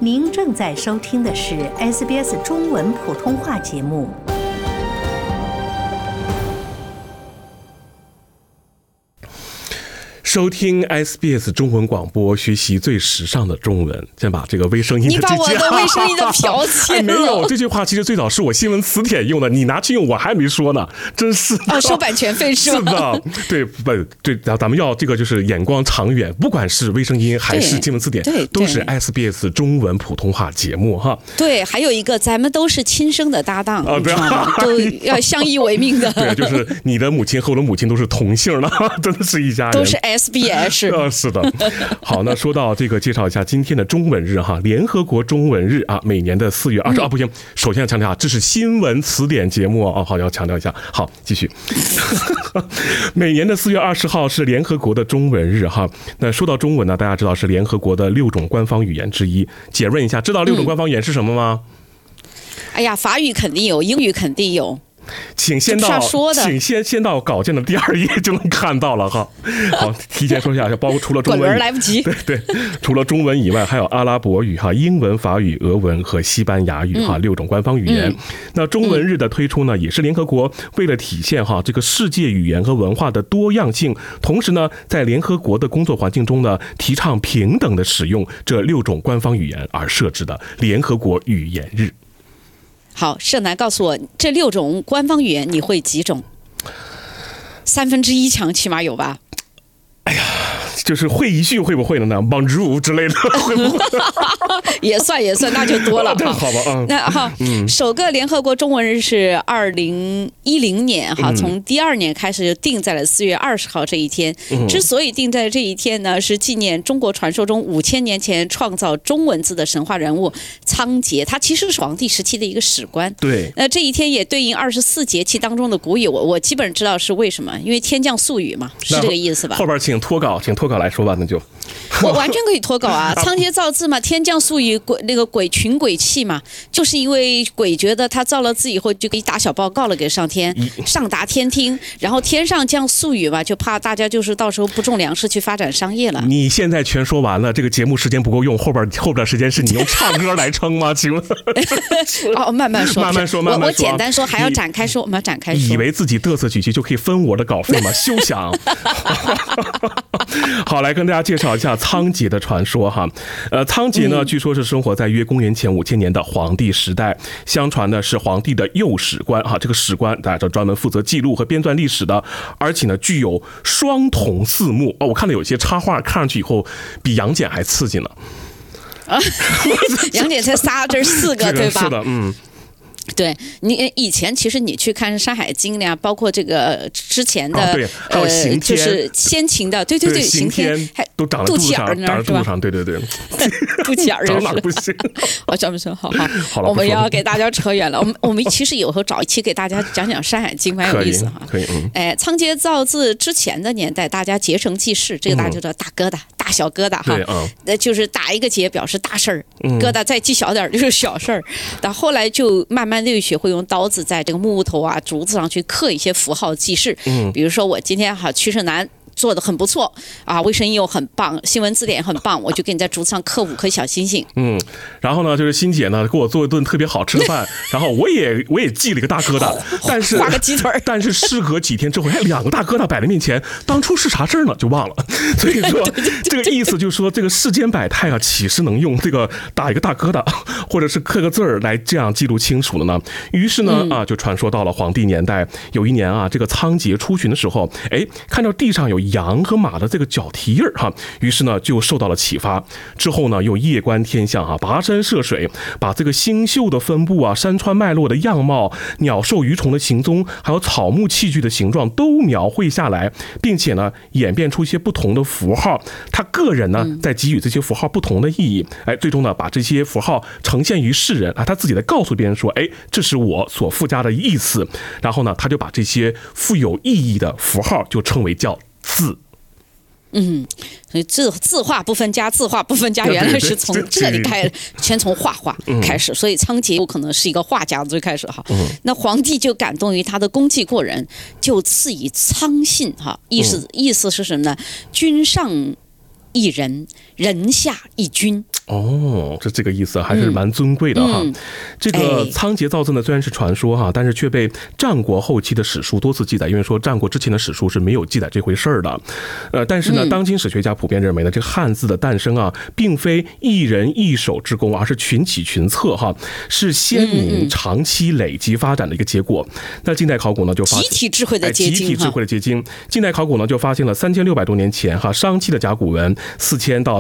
您正在收听的是 SBS 中文普通话节目。 收听 SBS 中文广播，学习最时尚的中文。先把这个微声音的你把我的微声音的剽窃了。 没有，这句话其实最早是我新闻词典用的，你拿去用我还没说呢，真是的。 收版权费是吧？ 是的，对，咱们要这个就是眼光长远，不管是微声音还是新闻词典，都是 SBS 中文普通话节目哈。 对，还有一个咱们都是亲生的搭档，你知道吗？都要相依为命的。 对，就是你的母亲和我的母亲都是同姓的，真的是一家人， 都是 SBS。 是的。好，那说到这个，介绍一下今天的中文日哈，联合国中文日啊，每年的4月20不行，首先要强调这是新闻词典节目啊，好，要强调一下。好，继续。每年的4月20号是联合国的中文日哈。那说到中文呢，大家知道是联合国的6种官方语言之一。解润一下，知道6种官方语言是什么吗？ 哎呀，法语肯定有，英语肯定有。 请先到稿件的第2页就能看到了哈。好，提前说一下，包括除了中文， 来不及。 对，除了中文以外，还有阿拉伯语哈、英文、法语、俄文和西班牙语哈6种官方语言。那中文日的推出呢，也是联合国为了体现哈这个世界语言和文化的多样性，同时呢，在联合国的工作环境中呢，提倡平等的使用这6种官方语言而设置的联合国语言日。 好，盛楠告诉我，这6种官方语言你会几种？1/3强起码有吧？ 哎呀，就是会一句会不会呢？Bonjour 之类的会不会？ 也算，那就多了。 好吧， 那好，首个联合国中文日是2010年哈，从第2年开始就定在了4月20号这一天。之所以定在这一天呢，是纪念中国传说中5000年前创造中文字的神话人物仓颉，他其实是皇帝时期的一个史官。 对， 那这一天也对应24节气当中的古语，我基本知道是为什么，因为天降粟雨嘛，是这个意思吧？ 后边请脱稿来说吧，那就。 我完全可以脱稿啊！仓颉造字嘛，天降粟雨，鬼群鬼气嘛，就是因为鬼觉得他造了字以后就可以打小报告了给上天，上达天听，然后天上降粟雨嘛，就怕大家就是到时候不种粮食去发展商业了。 你现在全说完了，这个节目时间不够用，后边时间是你用唱歌来撑吗？请问？ 哦，慢慢说。我简单说，还要展开说，我们要展开说。 以为自己嘚瑟几句就可以分我的稿费吗？休想！好，来跟大家介绍一下仓颉的传说哈。仓颉呢，据说是生活在约公元前5000年的黄帝时代，相传呢是皇帝的右史官哈。这个史官大家知道专门负责记录和编纂历史的，而且呢具有双瞳四目哦。我看到有些插画看上去以后比杨戬还刺激呢。 杨戬才这4个对吧？ 是的， 对，你以前其实你去看《山海经》呀，包括这个之前的， 对，还有刑天， 就是先秦的，对，刑天还都长在肚脐眼长在肚上，对， 肚脐眼长哪不行？ 我专门说，好，我们要给大家扯远了。我们其实以后找一期给大家讲《山海经》，蛮有意思哈。 可以， 仓颉造字之前的年代，大家结绳记事，这个大家就知道大疙瘩、大小疙瘩哈，就是打一个结表示大事儿，疙瘩再记小点就是小事儿。但后来就慢慢就学会用刀子在这个木头啊、竹子上去刻一些符号记事。比如说我今天曲胜男做的很不错啊，卫生又很棒，新闻字典也很棒，我就给你在竹子上刻5颗小星星。 然后呢，就是欣姐呢给我做一顿特别好吃的饭，然后我也记了一个大疙瘩，但是画个鸡腿， 但是事隔几天之后，2个大疙瘩摆在面前，当初是啥事儿呢？就忘了。所以说这个意思就是说，这个世间百态啊，岂是能用这个打一个大疙瘩，或者是刻个字儿来这样记录清楚的呢？于是呢就传说到了黄帝年代，有一年啊，这个仓颉出巡的时候，看到地上有羊和马的这个脚蹄印哈，于是呢就受到了启发。之后呢又夜观天象啊，跋山涉水，把这个星宿的分布啊、山川脉络的样貌、鸟兽鱼虫的行踪，还有草木器具的形状都描绘下来，并且呢演变出一些不同的符号。他个人呢在给予这些符号不同的意义，最终呢把这些符号呈现于世人啊，他自己来告诉别人说，这是我所附加的意思。然后呢他就把这些富有意义的符号就称为叫字。 所以字画不分家，字画不分家，原来是从这里开始，先从画画开始。所以仓颉有可能是一个画家最开始哈。那皇帝就感动于他的功绩过人，就赐以仓信哈，意思是什么呢？君上一人，人下一君。 哦，这个意思还是蛮尊贵的哈。这个仓颉造字呢，虽然是传说哈，但是却被战国后期的史书多次记载。因为说战国之前的史书是没有记载这回事儿的。但是呢，当今史学家普遍认为呢，这个汉字的诞生啊，并非一人一手之功，而是群起群策哈，是先民长期累积发展的一个结果。那近代考古呢，就发现集体智慧的结晶， 集体智慧的结晶。近代考古呢，就发现了3600多年前哈商期的甲骨文，4000到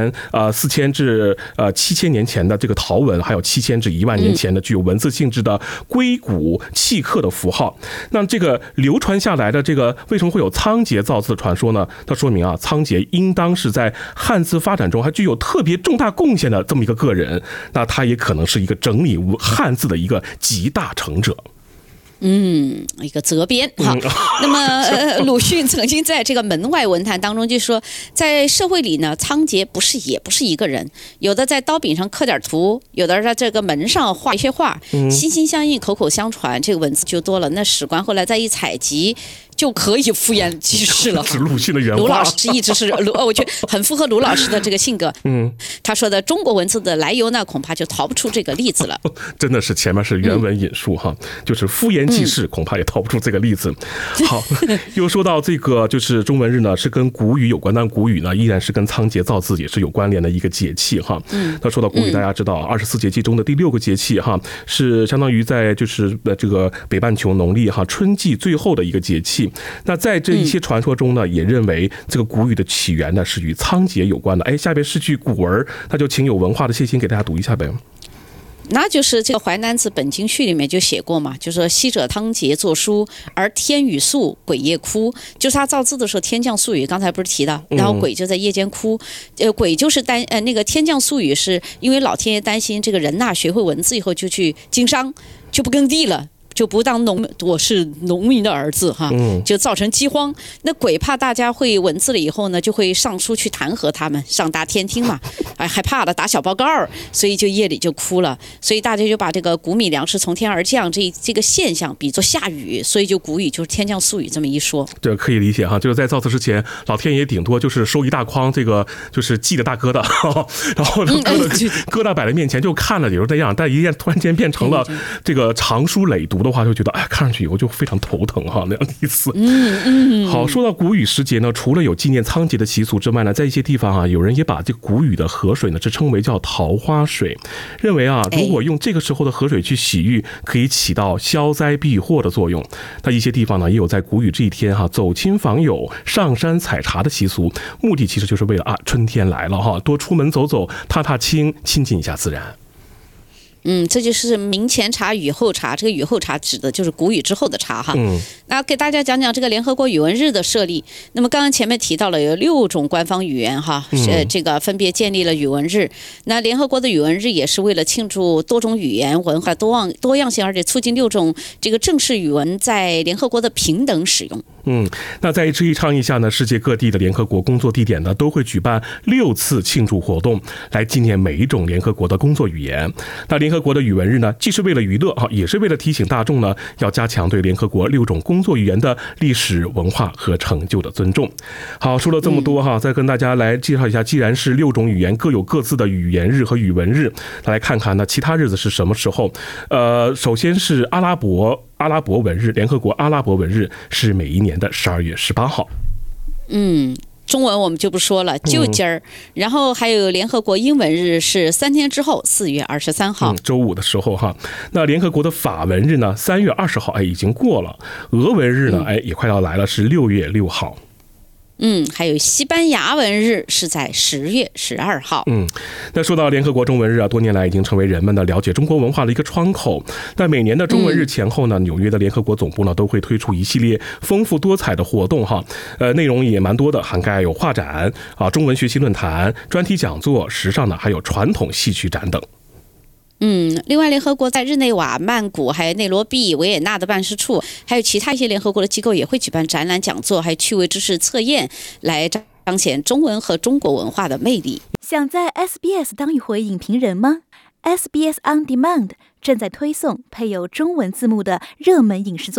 4000至7000年前的这个陶文，还有7000至1万年前的具有文字性质的龟骨契刻的符号。那这个流传下来的这个为什么会有仓颉造字的传说呢？它说明啊，仓颉应当是在汉字发展中还具有特别重大贡献的这么一个个人。那他也可能是一个整理汉字的一个集大成者。 一个责编哈。那么鲁迅曾经在这个门外文坛当中就说，在社会里呢，仓颉也不是一个人，有的在刀柄上刻点图，有的在这个门上画一些画，心心相印，口口相传，这个文字就多了。那史官后来再一采集，就可以复原记事了。 是鲁迅的原话。 卢老师一直是我觉得很符合卢老师的这个性格。他说的中国文字的来由呢，恐怕就逃不出这个例子了。 真的是前面是原文引述哈，就是敷衍记事，恐怕也逃不出这个例子。好，又说到这个，就是中文日呢是跟谷雨有关，但谷雨呢依然是跟仓颉造字也是有关联的一个节气哈。那说到谷雨，大家知道24节气中的第6个节气哈，是相当于在就是这个北半球农历哈春季最后的一个节气。那在这一些传说中呢，也认为这个谷雨的起源呢是与仓颉有关的。下边是句古文，那就请有文化的谢欣给大家读一下呗。 那就是这个《淮南子·本经序》里面就写过嘛，就说昔者仓颉作书，而天雨粟，鬼夜哭。就是他造字的时候天降粟雨，刚才不是提到，然后鬼就在夜间哭。鬼就是那个天降粟雨，是因为老天爷担心这个人呐学会文字以后就去经商，就不耕地了。就不当我是农民的儿子哈，就造成饥荒。那鬼怕大家会文字了以后呢，就会上书去弹劾他们，上达天听嘛，害怕了打小报告，所以就夜里就哭了。所以大家就把这个谷米粮食从天而降这个现象比作下雨，所以就谷雨就是天降粟雨这么一说。 这可以理解哈，就是在造字之前，老天爷顶多就是收一大筐这个就是祭的大疙瘩，然后疙瘩摆在面前就看了也就这样，但一旦突然间变成了这个长书累读的话，就觉得看上去以后就非常头疼哈，那样的意思。好，说到谷雨时节呢，除了有纪念仓颉的习俗之外呢，在一些地方啊，有人也把这个谷雨的河水呢，是称为叫桃花水，认为啊，如果用这个时候的河水去洗浴，可以起到消灾避祸的作用。那一些地方呢，也有在谷雨这一天哈，走亲访友、上山采茶的习俗，目的其实就是为了春天来了哈，多出门走走、踏踏青，亲近一下自然。 这就是明前茶、雨后茶。这个雨后茶指的就是谷雨之后的茶哈。那给大家讲讲这个联合国语文日的设立。那么刚刚前面提到了有6种官方语言哈，这个分别建立了语文日。那联合国的语文日也是为了庆祝多种语言文化多样性，而且促进6种这个正式语文在联合国的平等使用。 那在这一倡议下呢，世界各地的联合国工作地点呢都会举办6次庆祝活动，来纪念每一种联合国的工作语言。那联合国的语文日呢，既是为了娱乐也是为了提醒大众呢，要加强对联合国6种工作语言的历史文化和成就的尊重。好，说了这么多再跟大家来介绍一下，既然是6种语言各有各自的语言日和语文日，来看看呢其他日子是什么时候。首先是阿拉伯文日，联合国阿拉伯文日是每一年的12月18号。 中文我们就不说了，就今儿。然后还有联合国英文日是3天之后4月23号， 周五的时候哈。那联合国的法文日呢3月20号已经过了。俄文日呢也快要来了，是6月6号。 还有西班牙文日是在10月12号。 那说到联合国中文日多年来已经成为人们的了解中国文化的一个窗口。那每年的中文日前后呢，纽约的联合国总部呢都会推出一系列丰富多彩的活动哈，内容也蛮多的，涵盖有画展中文学习论坛、专题讲座、时尚呢，还有传统戏曲展等。 另外联合国在日内瓦、曼谷、还有内罗毕、维也纳的办事处，还有其他一些联合国的机构也会举办展览讲座，还有趣味知识测验，来彰显中文和中国文化的魅力。 想在 SBS 当一回影评人吗？ SBS On Demand 正在推送配有中文字幕的热门影视作品，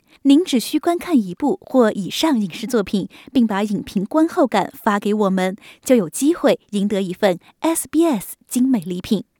您只需观看一部或以上影视作品，并把影评观后感发给我们，就有机会赢得一份 SBS 精美礼品。